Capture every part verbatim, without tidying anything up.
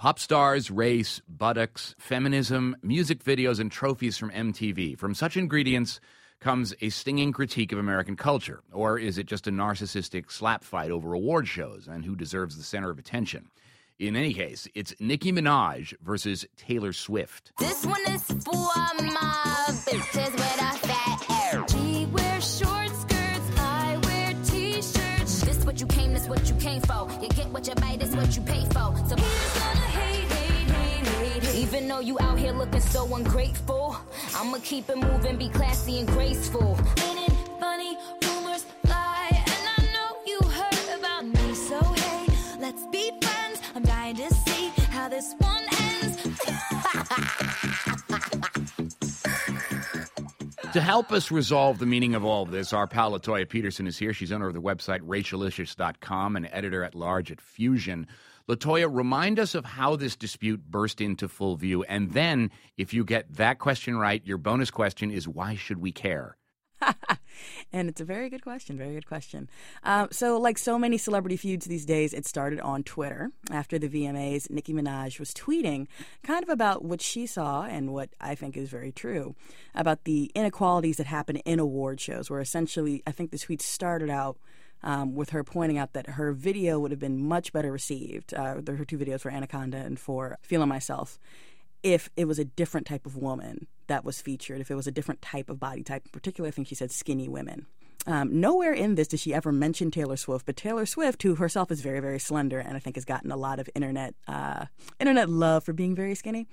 Pop stars, race, buttocks, feminism, music videos, and trophies from M T V. From such ingredients comes a stinging critique of American culture. Or is it just a narcissistic slap fight over award shows and who deserves the center of attention? In any case, it's Nicki Minaj versus Taylor Swift. This one is for my bitches with a fat hair. She wears short skirts, I wear t-shirts. This what you came, this what you came for. You get what you buy, this what you pay for. So who's gonna hate, hate, hate, hate, hate? Even though you out here looking so ungrateful, I'ma keep it moving, be classy and graceful. Ain't it funny, rumors lie, and I know you heard about me. So hey, let's be friends. I'm dying to see how this one ends. To help us resolve the meaning of all of this, our pal Latoya Peterson is here. She's owner of the website Rachelicious dot com and editor-at-large at Fusion. Latoya, remind us of how this dispute burst into full view. And then, if you get that question right, your bonus question is, why should we care? And it's a very good question, very good question. Um, so like so many celebrity feuds these days, it started on Twitter. After the V M As, Nicki Minaj was tweeting kind of about what she saw and what I think is very true about the inequalities that happen in award shows, where essentially I think the tweet started out Um, with her pointing out that her video would have been much better received, uh, her two videos for Anaconda and for Feeling Myself, if it was a different type of woman that was featured, if it was a different type of body type. In particular, I think she said skinny women. Um, nowhere in this does she ever mention Taylor Swift, but Taylor Swift, who herself is very, very slender and I think has gotten a lot of internet uh, internet love for being very skinny.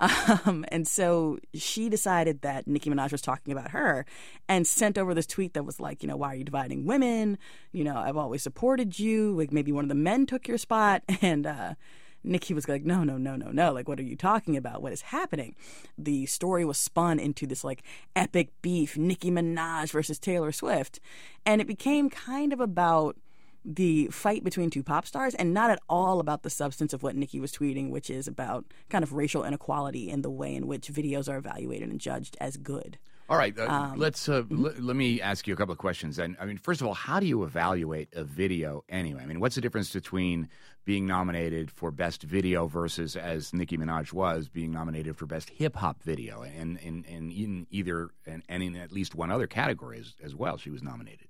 Um, and so she decided that Nicki Minaj was talking about her and sent over this tweet that was like, you know, why are you dividing women? You know, I've always supported you. Like maybe one of the men took your spot. And uh, Nicki was like, no, no, no, no, no. Like, what are you talking about? What is happening? The story was spun into this, like, epic beef, Nicki Minaj versus Taylor Swift. And it became kind of about the fight between two pop stars and not at all about the substance of what Nicki was tweeting, which is about kind of racial inequality in the way in which videos are evaluated and judged as good. All right, uh, Um, let's. Uh, l- let me ask you a couple of questions. And I mean, first of all, how do you evaluate a video anyway? I mean, what's the difference between being nominated for best video versus, as Nicki Minaj was, being nominated for best hip hop video, and in, in, in either and, and in at least one other category as, as well, she was nominated.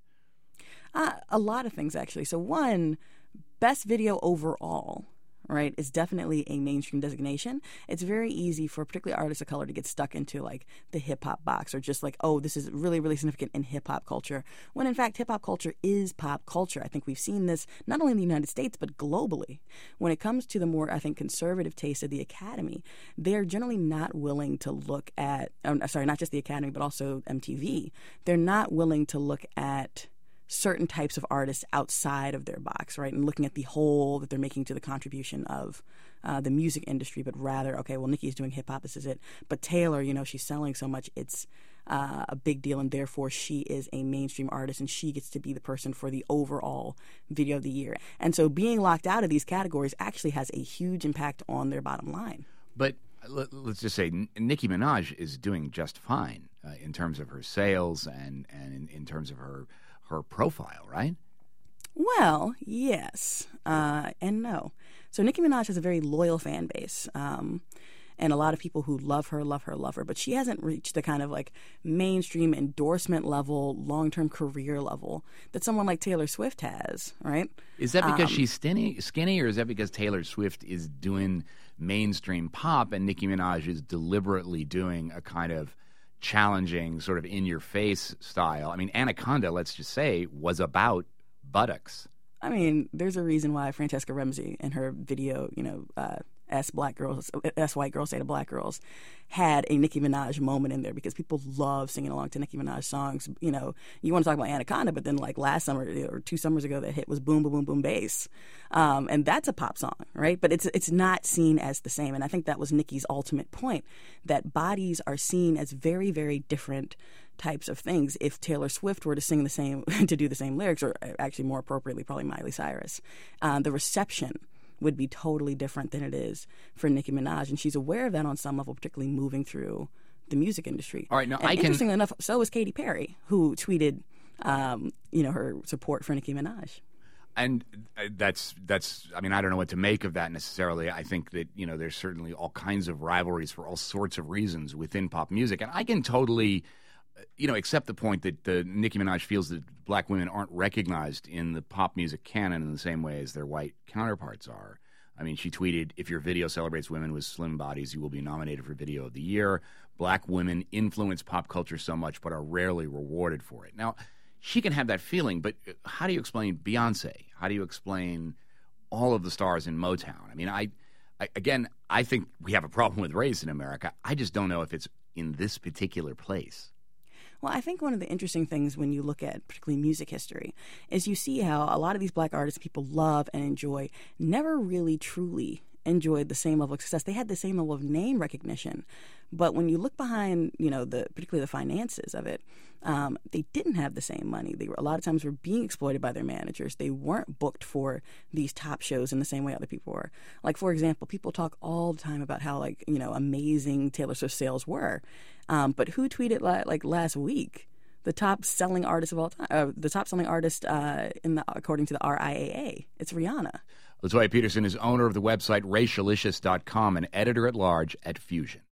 Uh, a lot of things, actually. So one, best video overall, right, is definitely a mainstream designation. It's very easy for particularly artists of color to get stuck into like the hip hop box, or just like, oh, this is really, really significant in hip hop culture, when in fact hip hop culture is pop culture. I think we've seen this not only in the United States, but globally. When it comes to the more, I think, conservative taste of the Academy, they're generally not willing to look at, um, sorry, not just the Academy, but also M T V. They're not willing to look at certain types of artists outside of their box, right, and looking at the whole that they're making to the contribution of uh, the music industry, but rather, okay, well, Nicki's doing hip-hop, this is it. But Taylor, you know, she's selling so much, it's uh, a big deal, and therefore she is a mainstream artist, and she gets to be the person for the overall video of the year. And so being locked out of these categories actually has a huge impact on their bottom line. But let's just say Nicki Minaj is doing just fine uh, in terms of her sales and, and in, in terms of her her profile, right? Well, yes, uh, and no. So Nicki Minaj has a very loyal fan base, um, and a lot of people who love her, love her, love her. But she hasn't reached the kind of like mainstream endorsement level, long-term career level that someone like Taylor Swift has, right? Is that because um, she's skinny, skinny, or is that because Taylor Swift is doing mainstream pop and Nicki Minaj is deliberately doing a kind of challenging, sort of in-your-face style? I mean, Anaconda, let's just say, was about buttocks. I mean, there's a reason why Francesca Ramsey in her video, you know, uh, S black girls, S white girls say to black girls, had a Nicki Minaj moment in there because people love singing along to Nicki Minaj songs. You know, you want to talk about Anaconda, but then like last summer or two summers ago, that hit was Boom Boom Boom Boom Bass, um, and that's a pop song, right? But it's it's not seen as the same, and I think that was Nicki's ultimate point, that bodies are seen as very, very different types of things. If Taylor Swift were to sing the same, to do the same lyrics, or actually more appropriately, probably Miley Cyrus, uh, the reception would be totally different than it is for Nicki Minaj. And she's aware of that on some level, particularly moving through the music industry. All right, now and I can... interestingly enough, so was Katy Perry, who tweeted, um, you know, her support for Nicki Minaj. And uh, that's that's. I mean, I don't know what to make of that necessarily. I think that you know there's certainly all kinds of rivalries for all sorts of reasons within pop music, and I can totally, uh, you know, accept the point that uh, Nicki Minaj feels that black women aren't recognized in the pop music canon in the same way as their white counterparts are. I mean, she tweeted, "If your video celebrates women with slim bodies, you will be nominated for Video of the Year. Black women influence pop culture so much, but are rarely rewarded for it." Now, she can have that feeling, but how do you explain Beyonce? How do you explain all of the stars in Motown? I mean, I, I again, I think we have a problem with race in America. I just don't know if it's in this particular place. Well, I think one of the interesting things when you look at particularly music history is you see how a lot of these black artists people love and enjoy never really truly enjoyed the same level of success. They had the same level of name recognition. But when you look behind, you know, the particularly the finances of it, um, they didn't have the same money. They were a lot of times were being exploited by their managers. They weren't booked for these top shows in the same way other people were. Like, for example, people talk all the time about how, like, you know, amazing Taylor Swift sales were. Um, but who tweeted la- like last week? The top selling artist of all time, uh, the top selling artist uh, in the according to the R I A A, it's Rihanna. Latoya Peterson is owner of the website racialicious dot com and editor at large at Fusion.